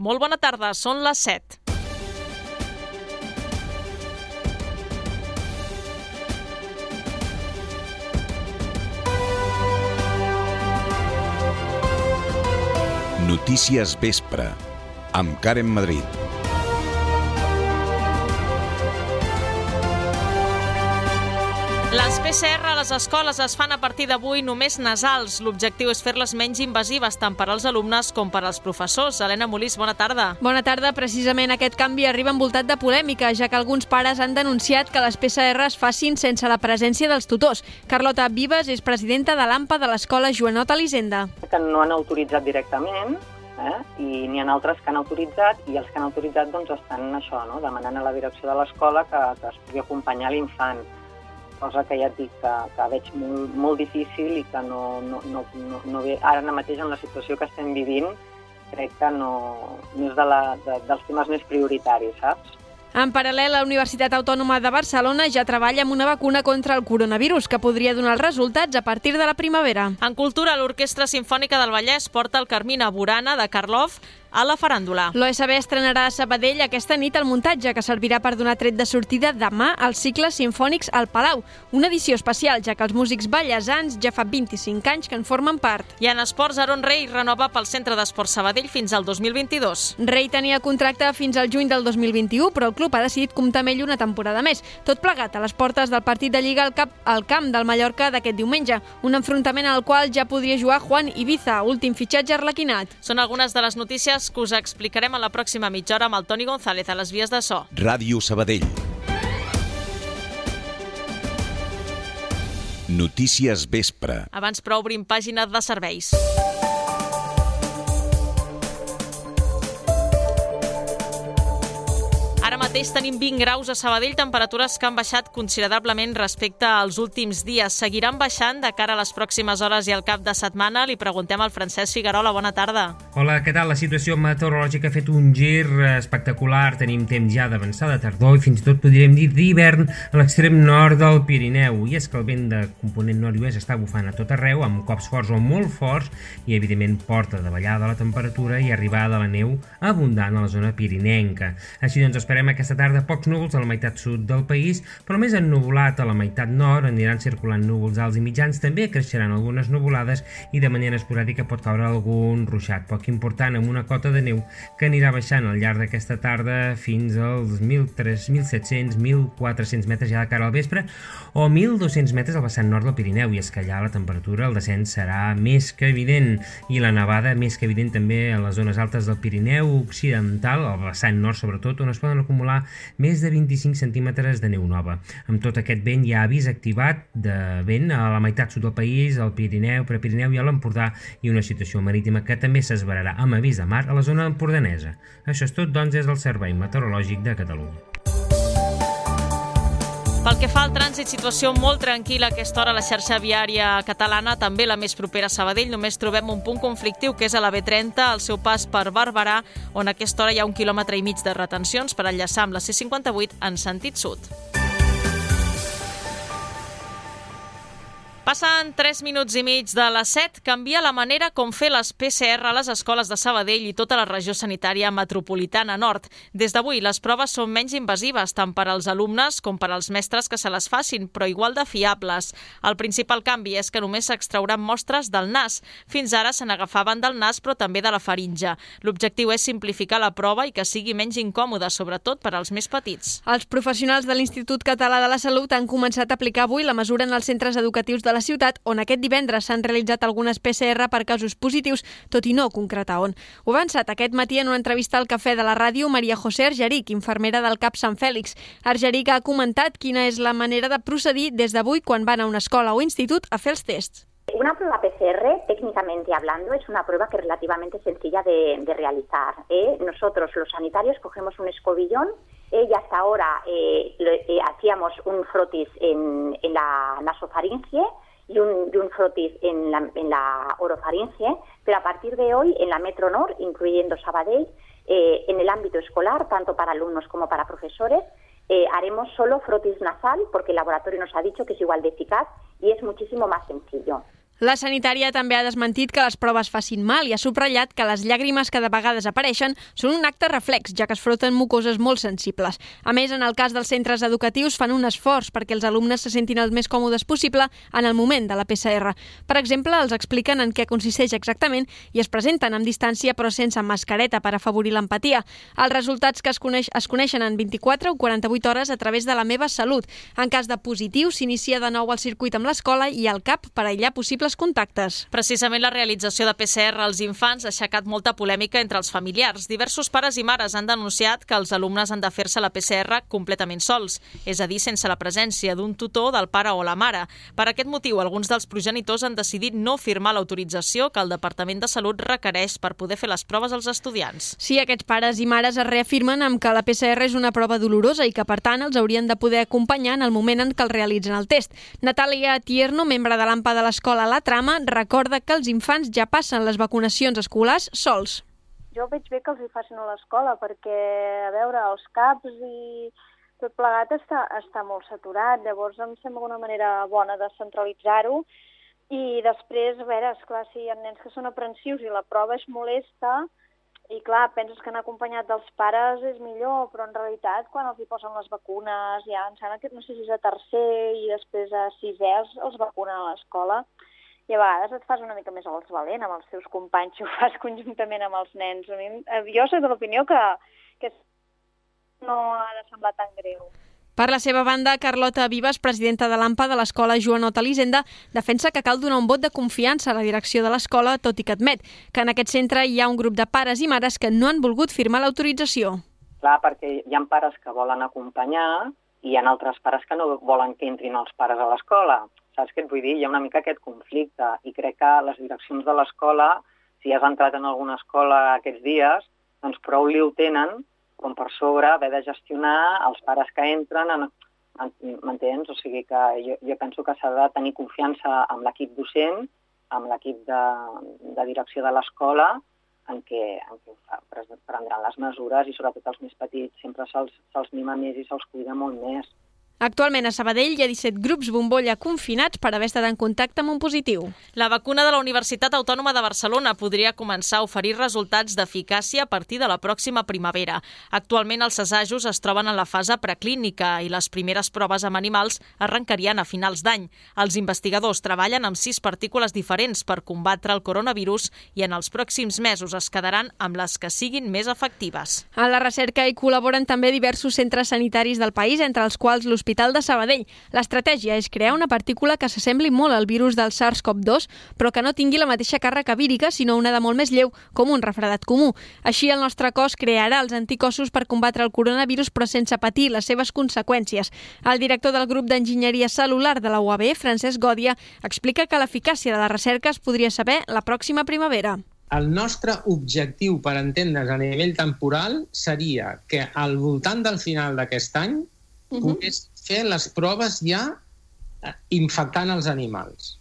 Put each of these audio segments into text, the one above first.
Molt bona tarda, són les 7. Notícies Vespre, amb Karen Madrid. Les PCR a les escoles es fan a partir d'avui només nasals. L'objectiu és fer-les menys invasives tant per als alumnes com per als professors. Helena Molís, bona tarda. Bona tarda. Precisament aquest canvi arriba envoltat de polèmica, ja que alguns pares han denunciat que les PCR es facin sense la presència dels tutors. Carlota Vives és presidenta de l'AMPA de l'escola Joanot Elisenda. Que no han autoritzat directament, i n'hi ha altres que han autoritzat, i els que han autoritzat doncs estan això, no? Demanant a la direcció de l'escola que es pugui acompanyar l'infant, cosa que ja et dic que veig molt difícil i que no ve ara mateix en la situació que estem vivint, crec que no és dels temes més prioritaris, saps? En paral·lel, la Universitat Autònoma de Barcelona ja treballa amb una vacuna contra el coronavirus que podria donar els resultats a partir de la primavera. En cultura, l'Orquestra Simfònica del Vallès porta el Carmina Burana de Karlov a la faràndula. L'OSB estrenarà a Sabadell aquesta nit el muntatge que servirà per donar tret de sortida demà als cicles simfònics al Palau. Una edició especial, ja que els músics ballesans ja fa 25 anys que en formen part. I en esports, Aaron Rey renova pel Centre d'Esports Sabadell fins al 2022. Rey tenia contracte fins al juny del 2021, però el club ha decidit comptar amb ell una temporada més. Tot plegat a les portes del partit de Lliga al camp del Mallorca d'aquest diumenge. Un enfrontament al qual ja podria jugar Juan Ibiza, últim fitxatge arlequinat. Són algunes de les notícies que us explicarem a la pròxima mitja hora amb el Toni González a les vies de so. Ràdio Sabadell. Notícies Vespre. Abans però obrim pàgina de serveis. Ara mateix tenim 20 graus a Sabadell, temperatures que han baixat considerablement respecte als últims dies. Seguiran baixant de cara a les pròximes hores i al cap de setmana. Li preguntem al Francesc Figuerola. Bona tarda. Hola, què tal? La situació meteorològica ha fet un gir espectacular. Tenim temps ja d'avançada tardor i fins i tot podríem dir d'hivern a l'extrem nord del Pirineu. I és que el vent de component nord-oest està bufant a tot arreu, amb cops forts o molt forts, i evidentment porta davallada la temperatura i arribada de la neu abundant a la zona pirinenca. Així doncs esperem aquesta tarda pocs núvols a la meitat sud del país, però més ennuvolat a la meitat nord. Aniran circulant núvols alts i mitjans, també creixeran algunes nuvolades i de manera esporàdica pot caure algun ruixat poc important amb una cota de neu que anirà baixant al llarg d'aquesta tarda fins als 1.700, 1.400 metres ja de cara al vespre o 1.200 metres al vessant nord del Pirineu, i és que allà la temperatura, el descens serà més que evident i la nevada més que evident també a les zones altes del Pirineu occidental, al vessant nord sobretot, on es poden acumular més de 25 centímetres de neu nova. Amb tot aquest vent hi ha avís activat de vent a la meitat sud del país, al Pirineu, Prepirineu i a l'Empordà, i una situació marítima que també s'esverarà amb avís de mar a la zona empordanesa. Això és tot, doncs, des del Servei Meteorològic de Catalunya. Pel que fa al trànsit, situació molt tranquil·la a aquesta hora a la xarxa viària catalana, també la més propera a Sabadell. Només trobem un punt conflictiu, que és a la B30, al seu pas per Barberà, on a aquesta hora hi ha 1,5 quilòmetres de retencions per enllaçar amb la C58 en sentit sud. Passen 3 minuts i mig de les 7. Canvia la manera com fer les PCR a les escoles de Sabadell i tota la regió sanitària metropolitana nord. Des d'avui, les proves són menys invasives, tant per als alumnes com per als mestres que se les facin, però igual de fiables. El principal canvi és que només s'extrauran mostres del nas. Fins ara se n'agafaven del nas, però també de la faringe. L'objectiu és simplificar la prova i que sigui menys incòmoda, sobretot per als més petits. Els professionals de l'Institut Català de la Salut han començat a aplicar avui la mesura en els centres educatius de la ciutat, on aquest divendres s'han realitzat algunes PCR per casos positius, tot i no concretar on. Ho ha avançat aquest matí en una entrevista al Cafè de la Ràdio Maria José Argeric, infermera del CAP Sant Fèlix. Argeric ha comentat quina és la manera de procedir des d'avui quan van a una escola o institut a fer els tests. Una prueba PCR, técnicamente hablando, es una prueba que es relativamente sencilla de realizar. Nosotros, los sanitarios, cogemos un escobillón y hasta ahora hacíamos un frotis en la nasofaringe y un frotis en la orofaringe, pero a partir de hoy en la Metro Nord, incluyendo Sabadell, en el ámbito escolar, tanto para alumnos como para profesores, haremos solo frotis nasal porque el laboratorio nos ha dicho que es igual de eficaz y es muchísimo más sencillo. La sanitària també ha desmentit que les proves facin mal i ha subratllat que les llàgrimes que de vegades apareixen són un acte reflex, ja que es froten mucoses molt sensibles. A més, en el cas dels centres educatius fan un esforç perquè els alumnes se sentin el més còmodes possible en el moment de la PCR. Per exemple, els expliquen en què consisteix exactament i es presenten amb distància però sense mascareta per afavorir l'empatia. Els resultats que es coneixen en 24 o 48 hores a través de la Meva Salut. En cas de positiu, s'inicia de nou el circuit amb l'escola i el CAP per aïllar possibles contactes. Precisament la realització de PCR als infants ha aixecat molta polèmica entre els familiars. Diversos pares i mares han denunciat que els alumnes han de fer-se la PCR completament sols, és a dir, sense la presència d'un tutor, del pare o la mare. Per aquest motiu, alguns dels progenitors han decidit no firmar l'autorització que el Departament de Salut requereix per poder fer les proves als estudiants. Sí, aquests pares i mares es reafirmen amb que la PCR és una prova dolorosa i que, per tant, els haurien de poder acompanyar en el moment en què els realitzen el test. Natàlia Tierno, membre de l'AMPA de l'escola La Trama, recorda que els infants ja passen les vacunacions escolars sols. Jo veig bé que els hi facin a l'escola perquè, a veure, els CAPs i tot plegat està molt saturat. Llavors em sembla una manera bona de centralitzar-ho i després, a veure, esclar, si hi ha nens que són aprensius i la prova és molesta i clar, penses que anar acompanyat dels pares és millor, però en realitat quan els hi posen les vacunes, ja em sembla que no sé si és a tercer i després a sisè els vacunen a l'escola. I a vegades et fas una mica més els valent amb els teus companys si ho fas conjuntament amb els nens. Jo soc de l'opinió que no ha de semblar tan greu. Per la seva banda, Carlota Vives, presidenta de l'AMPA de l'escola Joanot Elisenda, defensa que cal donar un vot de confiança a la direcció de l'escola, tot i que admet que en aquest centre hi ha un grup de pares i mares que no han volgut firmar l'autorització. Clar, perquè hi ha pares que volen acompanyar i hi ha altres pares que no volen que entrin els pares a l'escola. Saps què et vull dir? Hi ha una mica aquest conflicte i crec que les direccions de l'escola, si has entrat en alguna escola aquests dies, doncs prou li ho tenen com per sobre haver de gestionar els pares que entren, m'entens? O sigui que jo penso que s'ha de tenir confiança amb l'equip docent, amb l'equip de direcció de l'escola, en què prendran les mesures i sobretot els més petits sempre se'ls mima més i se'ls cuida molt més. Actualment a Sabadell hi ha 17 grups bombolla confinats per haver estat en contacte amb un positiu. La vacuna de la Universitat Autònoma de Barcelona podria començar a oferir resultats d'eficàcia a partir de la pròxima primavera. Actualment els assajos es troben en la fase preclínica i les primeres proves amb animals arrencarien a finals d'any. Els investigadors treballen amb 6 partícules diferents per combatre el coronavirus i en els pròxims mesos es quedaran amb les que siguin més efectives. A la recerca hi col·laboren també diversos centres sanitaris del país, entre els quals l'Hospital de Sabadell. L'estratègia és crear una partícula que s'assembli molt al virus del SARS-CoV-2, però que no tingui la mateixa càrrega vírica, sinó una de molt més lleu, com un refredat comú. Així, el nostre cos crearà els anticossos per combatre el coronavirus, però sense patir les seves conseqüències. El director del grup d'enginyeria cel·lular de la UAB, Francesc Gòdia, explica que l'eficàcia de la recerca es podria saber la pròxima primavera. El nostre objectiu, per entendre's a nivell temporal, seria que al voltant del final d'aquest any pogués fer les proves ja infectant els animals.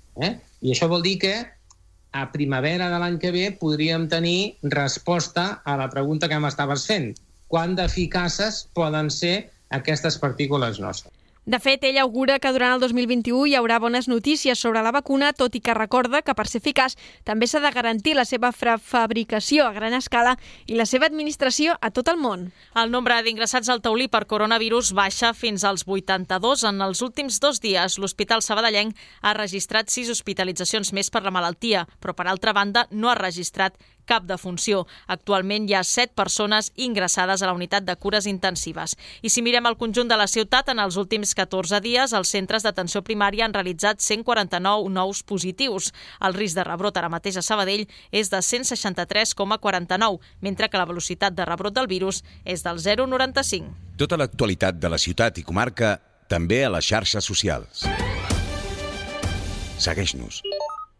I això vol dir que a primavera de l'any que ve podríem tenir resposta a la pregunta que m'estaves fent. Quant d'eficaces poden ser aquestes partícules nostres? De fet, ell augura que durant el 2021 hi haurà bones notícies sobre la vacuna, tot i que recorda que per ser eficaç també s'ha de garantir la seva fabricació a gran escala i la seva administració a tot el món. El nombre d'ingressats al taulí per coronavirus baixa fins als 82. En els últims 2 dies, l'Hospital Sabadellenc ha registrat 6 hospitalitzacions més per la malaltia, però per altra banda no ha registrat cap defunció. Actualment hi ha 7 persones ingressades a la unitat de cures intensives. I si mirem el conjunt de la ciutat, en els últims 14 dies, els centres d'atenció primària han realitzat 149 nous positius. El risc de rebrot ara mateix a Sabadell és de 163,49, mentre que la velocitat de rebrot del virus és del 0,95. Tota l'actualitat de la ciutat i comarca també a les xarxes socials. Segueix-nos.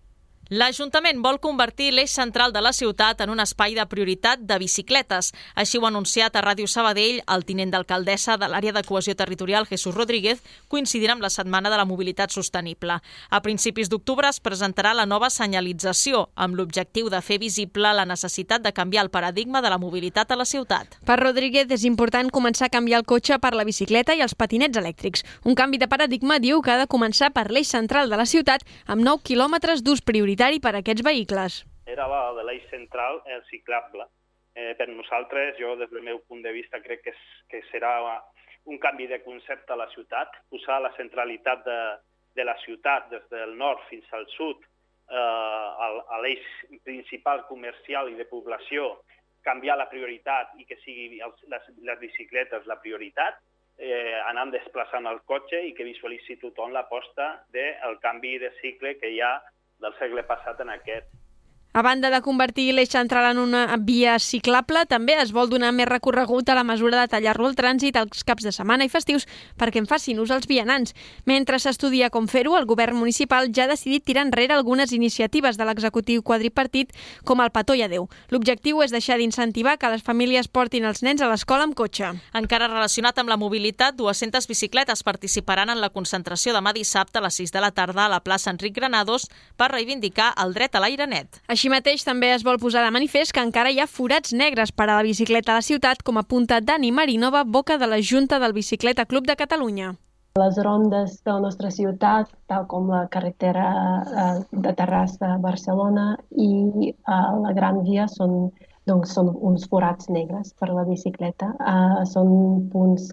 L'Ajuntament vol convertir l'eix central de la ciutat en un espai de prioritat de bicicletes. Així ho ha anunciat a Ràdio Sabadell el tinent d'alcaldessa de l'àrea de cohesió territorial, Jesús Rodríguez, coincidint amb la Setmana de la Mobilitat Sostenible. A principis d'octubre es presentarà la nova senyalització, amb l'objectiu de fer visible la necessitat de canviar el paradigma de la mobilitat a la ciutat. Per Rodríguez és important començar a canviar el cotxe per la bicicleta i els patinets elèctrics. Un canvi de paradigma diu que ha de començar per l'eix central de la ciutat amb 9 quilòmetres d'ús prioritari per a aquests vehicles. Era la de l'eix central, el ciclable. Per nosaltres, jo des del meu punt de vista crec que serà un canvi de concepte a la ciutat, posar la centralitat de la ciutat des del nord fins al sud a l'eix principal comercial i de població, canviar la prioritat i que sigui les bicicletes la prioritat, anant desplaçant el cotxe i que visualitzi tothom l'aposta del canvi de cicle que hi ha del segle passat en aquest. A banda de convertir l'eix central en una via ciclable, també es vol donar més recorregut a la mesura de tallar-lo el trànsit els caps de setmana i festius perquè en facin ús els vianants. Mentre s'estudia com fer-ho, el govern municipal ja ha decidit tirar enrere algunes iniciatives de l'executiu quadripartit com el Petó i Adéu. L'objectiu és deixar d'incentivar que les famílies portin els nens a l'escola amb cotxe. Encara relacionat amb la mobilitat, 200 bicicletes participaran en la concentració demà dissabte a les 6 de la tarda a la plaça Enric Granados per reivindicar el dret a l'aire net. Així mateix, també es vol posar de manifest que encara hi ha forats negres per a la bicicleta a la ciutat, com apunta Dani Marinova, boca de la Junta del Bicicleta Club de Catalunya. Les rondes de la nostra ciutat, tal com la carretera de Terrassa a Barcelona i la Gran Via, són uns forats negres per a la bicicleta. Són punts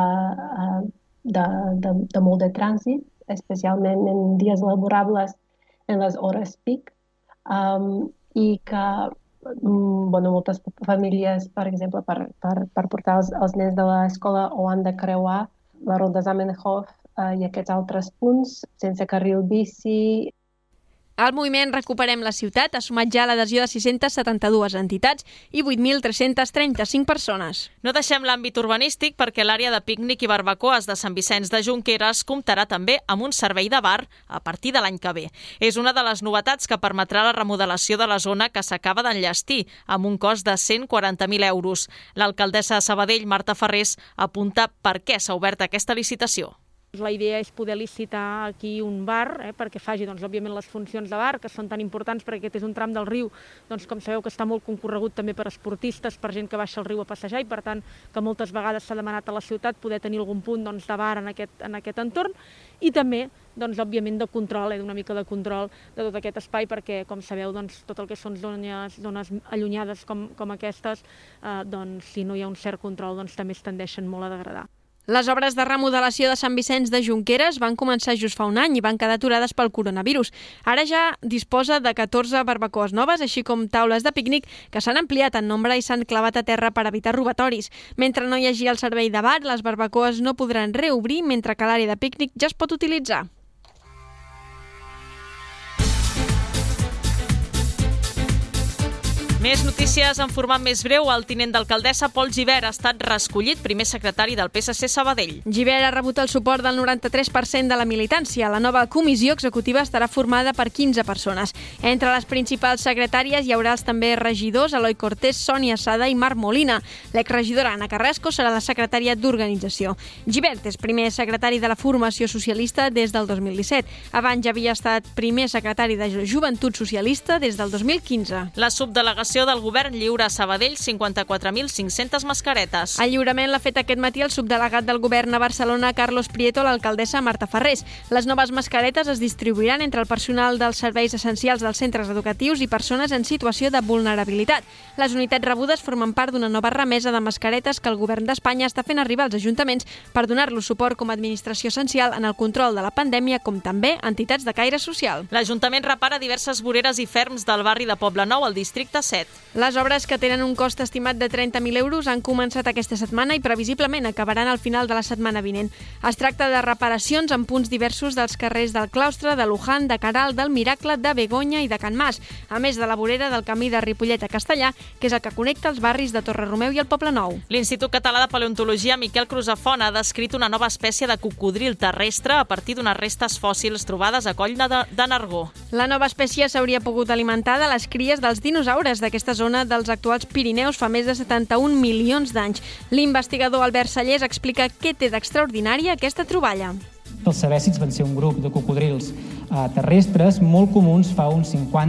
de molt de trànsit, especialment en dies laborables en les hores pic, i que moltes famílies, per exemple, per portar els nens de l'escola o han de creuar la ronda Zamenhof i aquests altres punts sense carril bici. El moviment Recuperem la ciutat ha sumat ja l'adhesió de 672 entitats i 8.335 persones. No deixem l'àmbit urbanístic perquè l'àrea de pícnic i barbacoes de Sant Vicenç de Junqueres comptarà també amb un servei de bar a partir de l'any que ve. És una de les novetats que permetrà la remodelació de la zona que s'acaba d'enllestir, amb un cost de 140.000 euros. L'alcaldessa de Sabadell, Marta Ferrés, apunta per què s'ha obert aquesta licitació. La idea és poder licitar aquí un bar perquè faci, òbviament, les funcions de bar, que són tan importants perquè aquest és un tram del riu, com sabeu, que està molt concorregut també per esportistes, per gent que baixa al riu a passejar i, per tant, que moltes vegades s'ha demanat a la ciutat poder tenir algun punt de bar en aquest entorn i també, òbviament, de control, d'una mica de control de tot aquest espai perquè, com sabeu, tot el que són zones allunyades com aquestes, si no hi ha un cert control, també es tendeixen molt a degradar. Les obres de remodelació de Sant Vicenç de Junqueres van començar just fa un any i van quedar aturades pel coronavirus. Ara ja disposa de 14 barbacoes noves, així com taules de pícnic que s'han ampliat en nombre i s'han clavat a terra per evitar robatoris. Mentre no hi hagi el servei de bar, les barbacoes no podran reobrir, mentre que l'àrea de pícnic ja es pot utilitzar. Més notícies en format més breu. El tinent d'alcaldessa, Pol Gibert, ha estat reescollit primer secretari del PSC Sabadell. Gibert ha rebut el suport del 93% de la militància. La nova comissió executiva estarà formada per 15 persones. Entre les principals secretàries hi haurà els també regidors Eloi Cortés, Sònia Sada i Marc Molina. L'exregidora Anna Carrasco serà la secretària d'organització. Gibert és primer secretari de la formació socialista des del 2017. Abans ja havia estat primer secretari de Joventut Socialista des del 2015. La subdelegació del govern lliura a Sabadell 54.500 mascaretes. El lliurament l'ha fet aquest matí el subdelegat del govern a Barcelona, Carlos Prieto, l'alcaldessa Marta Ferrés. Les noves mascaretes es distribuiran entre el personal dels serveis essencials dels centres educatius i persones en situació de vulnerabilitat. Les unitats rebudes formen part d'una nova remesa de mascaretes que el govern d'Espanya està fent arribar als ajuntaments per donar-los suport com a administració essencial en el control de la pandèmia, com també entitats de caire social. L'Ajuntament repara diverses voreres i ferms del barri de Poblenou, al districte 7. set. Les obres, que tenen un cost estimat de 30.000 euros, han començat aquesta setmana i previsiblement acabaran al final de la setmana vinent. Es tracta de reparacions en punts diversos dels carrers del Claustre, de Luján, de Caral, del Miracle, de Begoña i de Can Mas, a més de la vorera del camí de Ripollet a Castellà, que és el que connecta els barris de Torre-Romeu i el Poble Nou. L'Institut Català de Paleontologia Miquel Crusafont ha descrit una nova espècie de cocodril terrestre a partir d'unes restes fòssils trobades a Coll de Nargó. La nova espècie s'hauria pogut alimentar de les cries dels dinosaures d'aquesta zona dels actuals Pirineus fa més de 71 milions d'anys. L'investigador Albert Sallés explica què té d'extraordinària aquesta troballa. Els cebècids van ser un grup de cocodrils terrestres molt comuns fa uns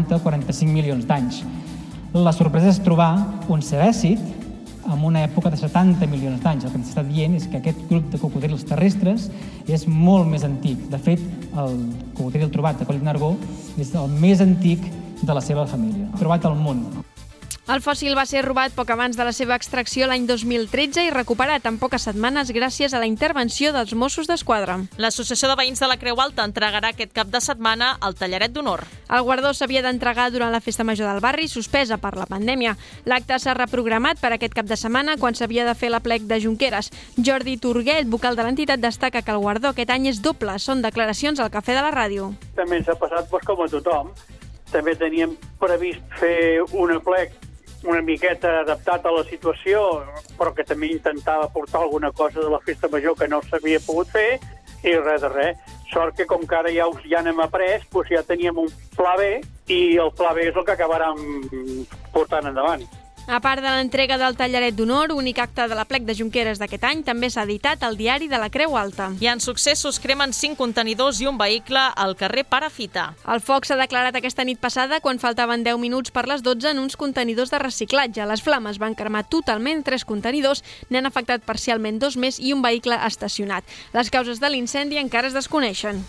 50-45 milions d'anys. La sorpresa és trobar un cebècid en una època de 70 milions d'anys. El que ens està dient és que aquest grup de cocodrils terrestres és molt més antic. De fet, el cocodril trobat a Coll de Nargó és el més antic de la seva família, trobat al món. El fòssil va ser robat poc abans de la seva extracció l'any 2013 i recuperat en poques setmanes gràcies a la intervenció dels Mossos d'Esquadra. L'Associació de Veïns de la Creu Alta entregarà aquest cap de setmana el Tallaret d'Honor. El guardó s'havia d'entregar durant la Festa Major del Barri, suspesa per la pandèmia. L'acte s'ha reprogramat per aquest cap de setmana, quan s'havia de fer l'aplec de Junqueras. Jordi Turguet, vocal de l'entitat, destaca que el guardó aquest any és doble. Són declaracions al Cafè de la Ràdio. També ens ha passat com a tothom. També teníem previst fer un aplec una miqueta adaptat a la situació, però que també intentava portar alguna cosa de la Festa Major que no s'havia pogut fer, i res de res. Sort que com que ara ja n'hem après, doncs ja teníem un pla B, i el pla B és el que acabarem portant endavant. A part de l'entrega del Tallaret d'Honor, únic acte de l'aplec de Junqueras d'aquest any, també s'ha editat el Diari de la Creu Alta. I en successos cremen 5 contenidors i un vehicle al carrer Parafita. El foc s'ha declarat aquesta nit passada quan faltaven 10 minuts per les 12 en uns contenidors de reciclatge. Les flames van cremar totalment 3 contenidors, n'han afectat parcialment 2 més i un vehicle estacionat. Les causes de l'incendi encara es desconeixen.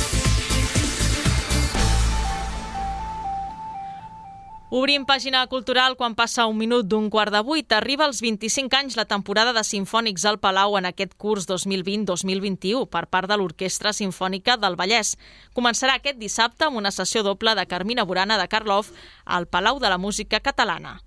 Obrim pàgina cultural quan passa 1 minut d'un 7:15. Arriba als 25 anys la temporada de Simfònics al Palau en aquest curs 2020-2021 per part de l'Orquestra Simfònica del Vallès. Començarà aquest dissabte amb una sessió doble de Carmina Burana de Karloff al Palau de la Música Catalana.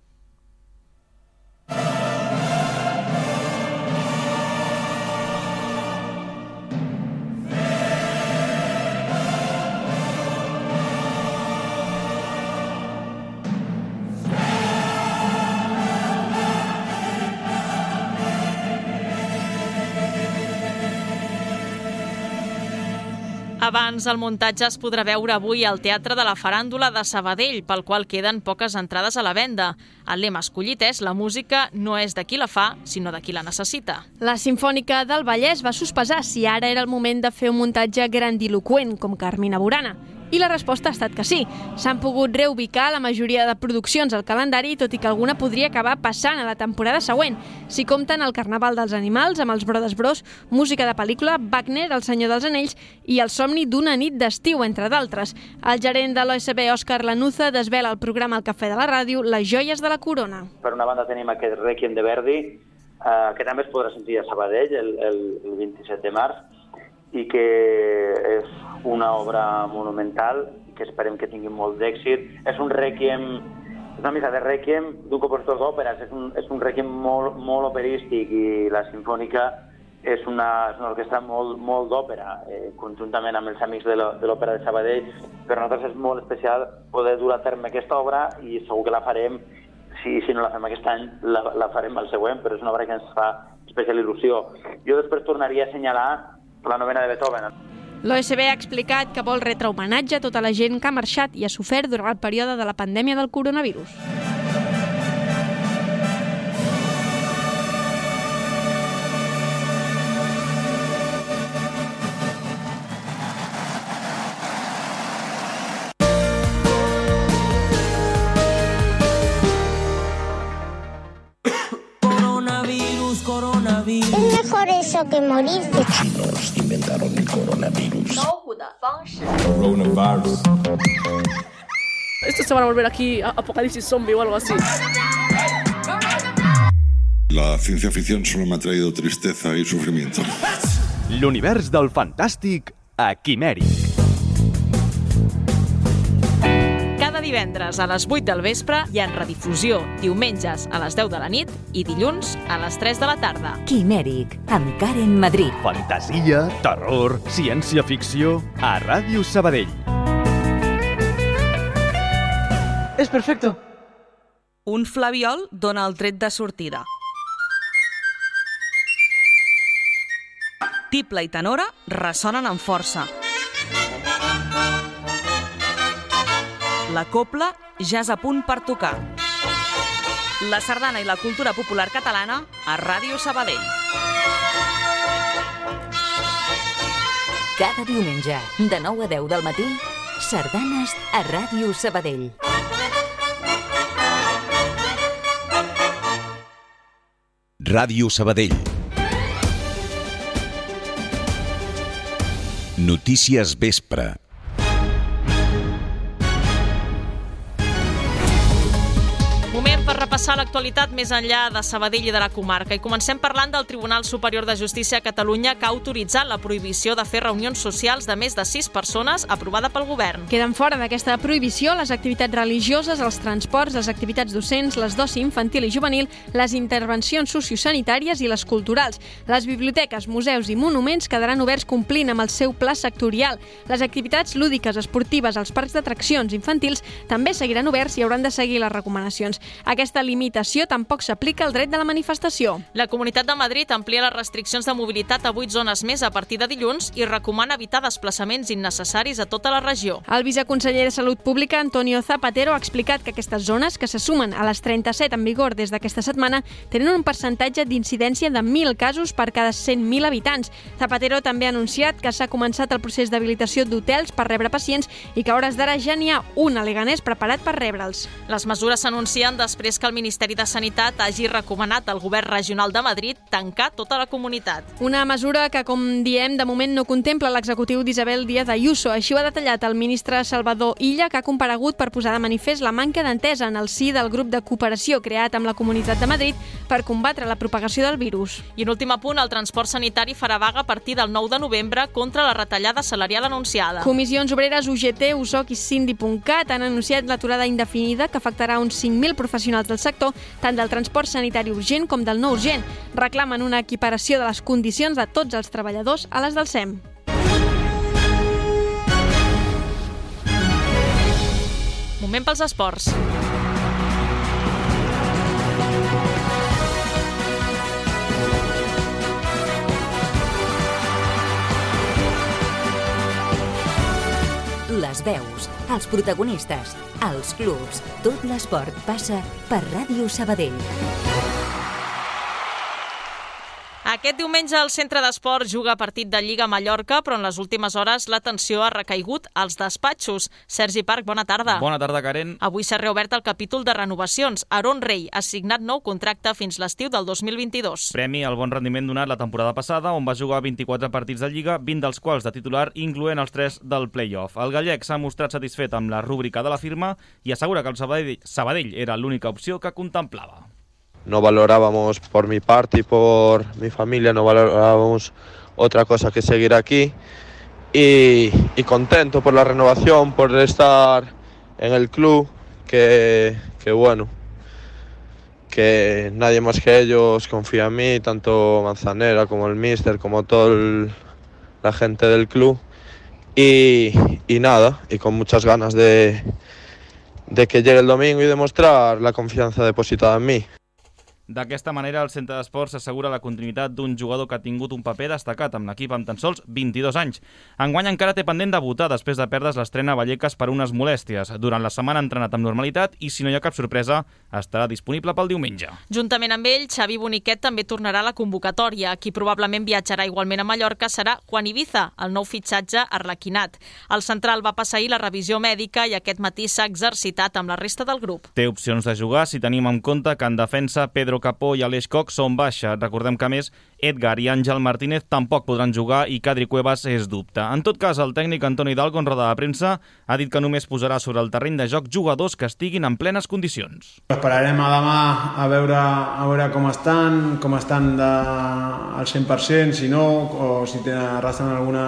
Abans, el muntatge es podrà veure avui al Teatre de la Faràndula de Sabadell, pel qual queden poques entrades a la venda. El lema escollit és «La música no és de qui la fa, sinó de qui la necessita». La Simfònica del Vallès va sospesar si ara era el moment de fer un muntatge grandiloqüent, com Carmina Burana. I la resposta ha estat que sí. S'han pogut reubicar la majoria de produccions al calendari, tot i que alguna podria acabar passant a la temporada següent. S'hi compten el Carnaval dels Animals, amb els Brothers Bros, música de pel·lícula, Wagner, El Senyor dels Anells i El somni d'una nit d'estiu, entre d'altres. El gerent de l'OSB, Òscar Lanuza, desvela al programa al Cafè de la Ràdio Les joies de la corona. Per una banda tenim aquest Rèquiem de Verdi, que també es podrà sentir a Sabadell el 27 de març, i que és una obra monumental que esperem que tingui molt d'èxit. És un rèquiem, una mica de rèquiem d'un compositor d'òperes, és un rèquiem molt operístic, i la Simfònica és una orquestra molt d'òpera, conjuntament amb els amics de l'Òpera de Sabadell. Per nosaltres és molt especial poder dur a terme aquesta obra, i segur que la farem, si no la fem aquest any, la farem al següent, però és una obra que ens fa especial il·lusió. Jo després tornaria a assenyalar la novena de Beethoven. L'OSB ha explicat que vol retre homenatge a tota la gent que ha marxat i ha sofert durant el període de la pandèmia del coronavirus. Es mejor eso que morirse. Los chinos inventaron el coronavirus. Coronavirus. Esto se van a volver aquí apocalipsis zombie o algo así. La ciencia ficción solo me ha traído tristeza y sufrimiento. L'univers del fantàstic a Quimèric. divendres a les 8 del vespre i en redifusió diumenges a les 10 de la nit i dilluns a les 3 de la tarda. Quimèric, amb Karen Madrid. Fantasia, terror, ciència-ficció a Ràdio Sabadell. És perfecto. Un flabiol dona el tret de sortida. Tibla i tenora ressonen amb força. La copla ja és a punt per tocar. La sardana i la cultura popular catalana a Ràdio Sabadell. Cada diumenge, de 9 a 10 del matí, sardanes a Ràdio Sabadell. Ràdio Sabadell. Notícies Vespre. Moment per repassar l'actualitat més enllà de Sabadell i de la comarca. I comencem parlant del Tribunal Superior de Justícia a Catalunya, que ha autoritzat la prohibició de fer reunions socials de més de 6 persones aprovada pel govern. Queden fora d'aquesta prohibició les activitats religioses, els transports, les activitats docents, les d'oci infantil i juvenil, les intervencions sociosanitàries i les culturals. Les biblioteques, museus i monuments quedaran oberts complint amb el seu pla sectorial. Les activitats lúdiques, esportives, els parcs d'atraccions infantils també seguiran oberts i hauran de seguir les recomanacions. Aquesta limitació tampoc s'aplica al dret de la manifestació. La Comunitat de Madrid amplia les restriccions de mobilitat a 8 zones més a partir de dilluns i recomana evitar desplaçaments innecessaris a tota la regió. El viceconseller de Salut Pública, Antonio Zapatero, ha explicat que aquestes zones, que se sumen a les 37 en vigor des d'aquesta setmana, tenen un percentatge d'incidència de 1.000 casos per cada 100.000 habitants. Zapatero també ha anunciat que s'ha començat el procés d'habilitació d'hotels per rebre pacients i que a hores d'ara ja n'hi ha un a Leganés preparat per rebre'ls. Les mesures s'anuncien després que el Ministeri de Sanitat hagi recomanat al Govern Regional de Madrid tancar tota la comunitat. Una mesura que, com diem, de moment no contempla l'executiu d'Isabel Díaz Ayuso. Així ho ha detallat el ministre Salvador Illa, que ha comparegut per posar de manifest la manca d'entesa en el si del grup de cooperació creat amb la Comunitat de Madrid per combatre la propagació del virus. I en últim apunt, el transport sanitari farà vaga a partir del 9 de novembre contra la retallada salarial anunciada. Comissions Obreres, UGT, USOC i Sindi.cat han anunciat l'aturada indefinida que afectarà uns 5.000 professionals del sector, tant del transport sanitari urgent com del no urgent. Reclamen una equiparació de les condicions de tots els treballadors a les del SEM. Moment pels esports. Les veus, els protagonistes, els clubs, tot l'esport passa per Ràdio Sabadell. Aquest diumenge el Centre d'Esports juga partit de Lliga a Mallorca, però en les últimes hores l'atenció ha recaigut als despatxos. Sergi Parc, bona tarda. Bona tarda, Karen. Avui s'ha reobert el capítol de renovacions. Aaron Rey ha signat nou contracte fins l'estiu del 2022. Premi al bon rendiment donat la temporada passada, on va jugar 24 partits de Lliga, 20 dels quals de titular, incloent els 3 del play-off. El gallec s'ha mostrat satisfet amb la rúbrica de la firma i assegura que el Sabadell era l'única opció que contemplava. No valorábamos por mi parte y por mi familia, no valorábamos otra cosa que seguir aquí y contento por la renovación, por estar en el club, que bueno, que nadie más que ellos confía en mí, tanto Manzanera como el míster, como toda la gente del club y nada, y con muchas ganas de que llegue el domingo y demostrar la confianza depositada en mí. D'aquesta manera, el Centre d'Esports assegura la continuïtat d'un jugador que ha tingut un paper destacat amb l'equip amb tan sols 22 anys. Enguany encara té pendent debutar després de perdre's l'estrena a Vallecas per unes molèsties. Durant la setmana ha entrenat amb normalitat i, si no hi ha cap sorpresa, estarà disponible pel diumenge. Juntament amb ell, Xavi Boniquet també tornarà a la convocatòria. Qui probablement viatjarà igualment a Mallorca serà Juan Ibiza, el nou fitxatge arlequinat. El central va passar ahir la revisió mèdica i aquest matí s'ha exercitat amb la resta del grup. Té opcions de jugar si tenim en compte que en defensa Pedro Capó i Aleix Coc són baixa. Recordem que, a més, Edgar i Àngel Martínez tampoc podran jugar i Kadri Cuevas és dubte. En tot cas, el tècnic Antoni Hidalgo, en roda de premsa, ha dit que només posarà sobre el terreny de joc jugadors que estiguin en plenes condicions. Esperarem a demà a veure com estan al 100%, si no, o si arrastren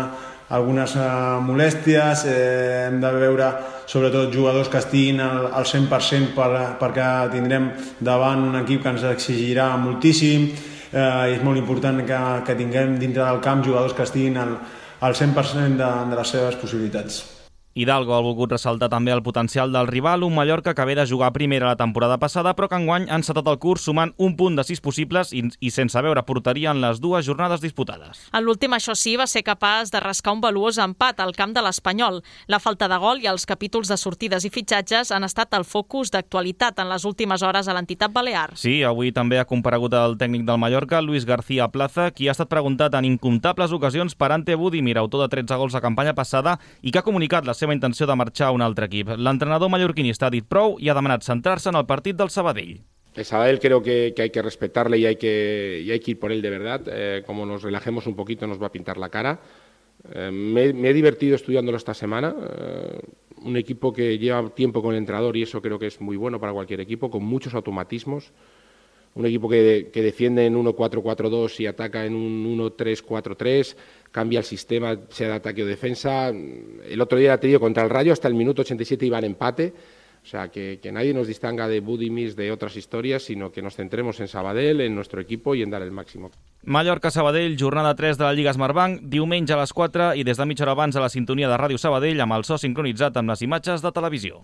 algunes molèsties, hem de veure sobretot jugadors que estiguin al 100% perquè tindrem davant un equip que ens exigirà moltíssim, i és molt important que tinguem dintre del camp jugadors que estiguin al 100% de les seves possibilitats. Hidalgo ha volgut ressaltar també el potencial del rival, un Mallorca que ve de jugar primera la temporada passada, però que enguany ha encetat el curs sumant un punt de 6 possibles i sense veure porteria en les 2 jornades disputades. En l'últim, això sí, va ser capaç de rascar un valuós empat al camp de l'Espanyol. La falta de gol i els capítols de sortides i fitxatges han estat el focus d'actualitat en les últimes hores a l'entitat balear. Sí, avui també ha comparegut el tècnic del Mallorca, Luis García Plaza, qui ha estat preguntat en incomptables ocasions per Ante Budimir, autor de 13 gols a campanya passada, i que ha comunicat la seva intenció de marxar a un altre equip. L'entrenador mallorquinista ha dit prou i ha demanat centrar-se en el partit del Sabadell. El Sabadell creo que hay que respetarle y hay que ir por él de verdad. Como nos relajemos un poquito nos va a pintar la cara. Me he divertido estudiándolo esta semana. Un equipo que lleva tiempo con el entrenador y eso creo que es muy bueno para cualquier equipo, con muchos automatismos. Un equipo que defiende en 1-4-4-2 y ataca en un 1-3-4-3, cambia el sistema, sea de ataque o defensa. El otro día, te digo, contra el Rayo, hasta el minuto 87 iba en empate. O sea, que nadie nos distinga de Budimir, de otras historias, sino que nos centremos en Sabadell, en nuestro equipo y en dar el máximo. Mallorca-Sabadell, jornada 3 de la Lliga Smartbank, diumenge a les 4 i des de mitja hora abans a la sintonia de Ràdio Sabadell amb el so sincronitzat amb les imatges de televisió.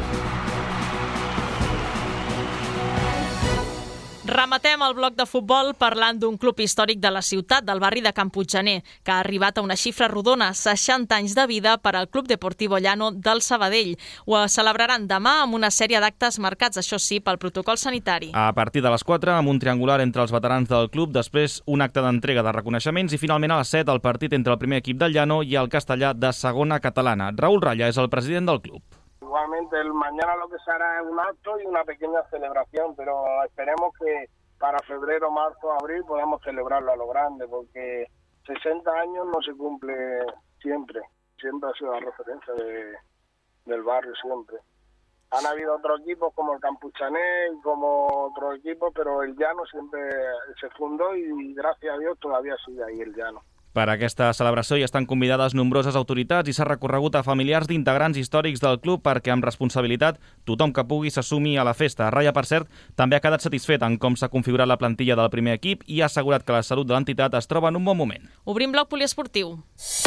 Rematem el bloc de futbol parlant d'un club històric de la ciutat, del barri de Can Puiggener, que ha arribat a una xifra rodona, 60 anys de vida per al Club Deportivo Llano del Sabadell. Ho celebraran demà amb una sèrie d'actes marcats, això sí, pel protocol sanitari. A partir de les 4, amb un triangular entre els veterans del club, després un acte d'entrega de reconeixements i finalment a les 7 el partit entre el primer equip del Llano i el castellà de segona catalana. Raúl Raya és el president del club. Igualmente, mañana lo que se hará es un acto y una pequeña celebración, pero esperemos que para febrero, marzo, abril podamos celebrarlo a lo grande, porque 60 años no se cumple siempre. Siempre ha sido la referencia del barrio, siempre. Han habido otros equipos como el Can Puiggener y como otros equipos, pero el Llano siempre se fundó y gracias a Dios todavía sigue ahí el Llano. Per a aquesta celebració hi estan convidades nombroses autoritats i s'ha recorregut a familiars d'integrants històrics del club perquè amb responsabilitat tothom que pugui s'assumi a la festa. Raya, per cert, també ha quedat satisfet en com s'ha configurat la plantilla del primer equip i ha assegurat que la salut de l'entitat es troba en un bon moment. Obrim bloc poliesportiu.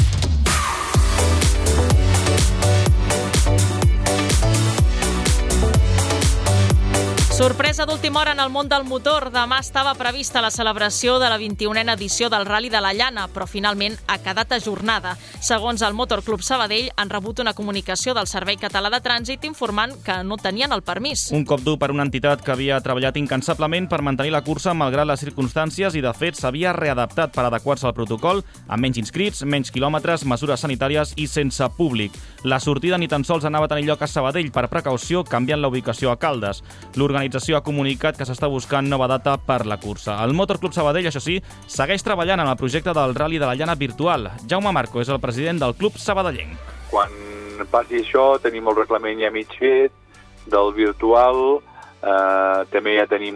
Sorpresa d'última hora en el món del motor. Demà estava prevista la celebració de la 21a edició del Rally de la Llana, però finalment ha quedat ajornada. Segons el Motor Club Sabadell, han rebut una comunicació del Servei Català de Trànsit informant que no tenien el permís. Un cop dur per una entitat que havia treballat incansablement per mantenir la cursa malgrat les circumstàncies i, de fet, s'havia readaptat per adequar-se al protocol, amb menys inscrits, menys quilòmetres, mesures sanitàries i sense públic. La sortida ni tan sols anava a tenir lloc a Sabadell per precaució, canviant la ubicació a Caldes. L'organització ha comunicat que s'està buscant nova data per la cursa. El Motor Club Sabadell, això sí, segueix treballant en el projecte del Rally de la Llana virtual. Jaume Marco és el president del club sabadellenc. Quan passi això, tenim el reglament ja mig fet del virtual, també ja tenim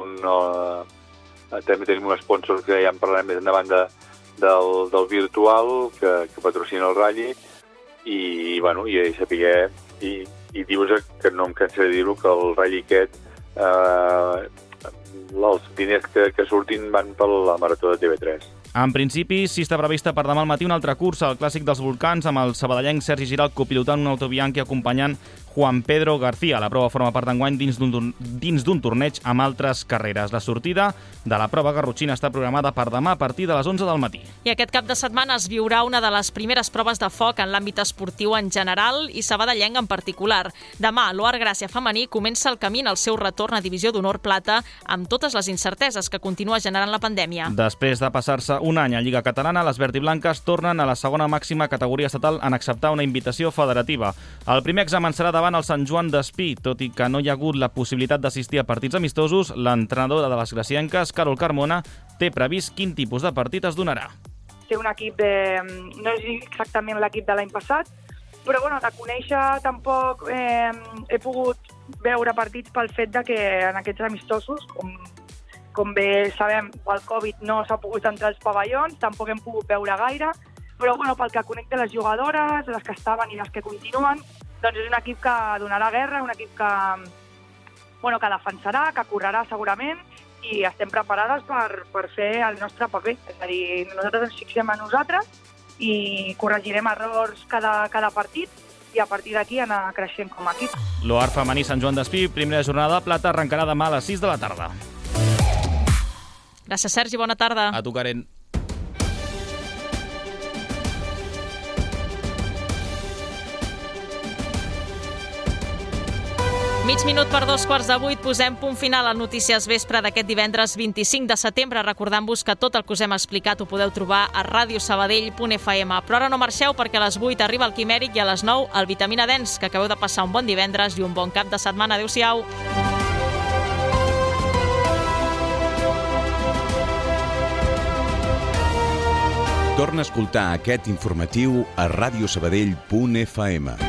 un sponsor que ja en parlarem més endavant del virtual que patrocina el Rally i saber i dius que no em cansaré de dir-ho, que el Rally aquest els diners que surtin van per la Marató de TV3. En principi, sí està prevista per demà al matí una altra cursa, el Clàssic dels Volcans, amb el sabadellenc Sergi Giral copilotant un autobianchi acompanyant Juan Pedro García. La prova forma part d'enguany dins d'un torneig amb altres carreres. La sortida de la prova garrotxina està programada per demà a partir de les 11 del matí. I aquest cap de setmana es viurà una de les primeres proves de foc en l'àmbit esportiu en general i sabadellenc en particular. Demà, l'Oar Gràcia femení comença el camí en el seu retorn a Divisió d'Honor Plata amb totes les incerteses que continua generant la pandèmia. Després de passar-se un any a Lliga Catalana, les verdiblanques tornen a la segona màxima categoria estatal en acceptar una invitació federativa. El primer examen serà davant el Sant Joan d'Espí. Tot i que no hi ha hagut la possibilitat d'assistir a partits amistosos, l'entrenadora de les gracienques, Carol Carmona, té previst quin tipus de partit es donarà. Té un equip no és exactament l'equip de l'any passat, però de conèixer tampoc he pogut veure partits pel fet de que en aquests amistosos, com bé sabem, pel Covid no s'ha pogut entrar als pavellons, tampoc hem pogut veure gaire, però bueno, pel que conec de les jugadores, les que estaven i les que continuen, doncs és un equip que donarà guerra, un equip que defensarà, que correrà segurament, i estem preparades per fer el nostre paper. És a dir, nosaltres ens fixem a nosaltres i corregirem errors cada partit, i a partir d'aquí anar creixent com a equip. L'OAR femení Sant Joan d'Espí, primera jornada de plata, arrencarà demà a les 6 de la tarda. Gràcies, Sergi, bona tarda. A tu, Karen. Mig minut per 2:15, posem punt final a Notícies Vespre d'aquest divendres 25 de setembre, recordant-vos que tot el que us hem explicat ho podeu trobar a radiosabadell.fm. Però ara no marxeu, perquè a les 8 arriba el Quimèric i a les 9 el Vitamina Dens. Que acabeu de passar un bon divendres i un bon cap de setmana. Adéu-siau. Torna a escoltar aquest informatiu a radiosabadell.fm.